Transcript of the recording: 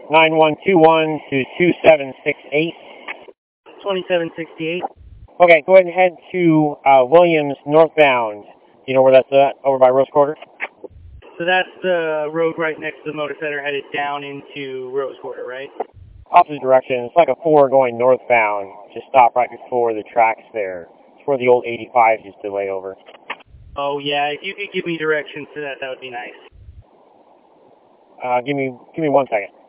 9121 to 2768. 2768. Okay, go ahead and head to Williams northbound. You know where that's at? Over by Rose Quarter? So that's the road right next to the motor center headed down into Rose Quarter, right? Opposite direction. It's like a 4 going northbound. Just stop right before the tracks there. It's where the old 85 used to lay over. Oh, yeah. If you could give me directions to that, that would be nice. Give me 1 second.